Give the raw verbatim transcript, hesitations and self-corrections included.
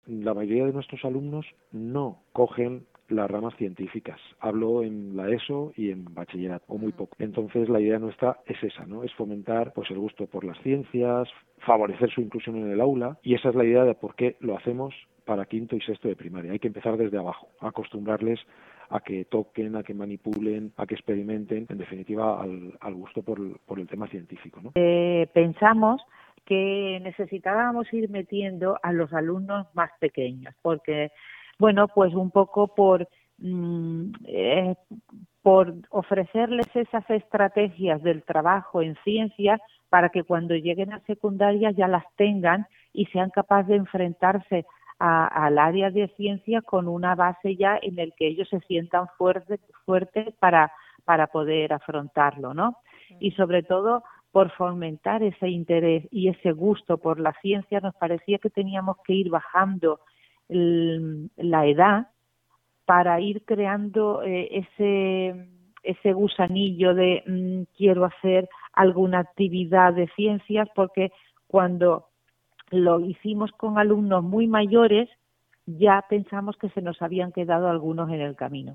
la mayoría de nuestros alumnos no cogen las ramas científicas. Hablo en la ESO y en bachillerato, o muy poco. Entonces la idea nuestra es esa, ¿no? Es fomentar pues el gusto por las ciencias, favorecer su inclusión en el aula, y esa es la idea de por qué lo hacemos para quinto y sexto de primaria. Hay que empezar desde abajo, acostumbrarles a que toquen, a que manipulen, a que experimenten, en definitiva al, al gusto por, por el tema científico, ¿no? Eh, pensamos que necesitábamos ir metiendo a los alumnos más pequeños, porque bueno, pues un poco por mmm, eh, por ofrecerles esas estrategias del trabajo en ciencias para que cuando lleguen a secundaria ya las tengan y sean capaces de enfrentarse a, al área de ciencias con una base ya en el que ellos se sientan fuertes fuertes para para poder afrontarlo, ¿no? Y sobre todo por fomentar ese interés y ese gusto por la ciencia, nos parecía que teníamos que ir bajando la edad para ir creando eh, ese ese gusanillo de mmm, quiero hacer alguna actividad de ciencias, porque cuando lo hicimos con alumnos muy mayores ya pensamos que se nos habían quedado algunos en el camino.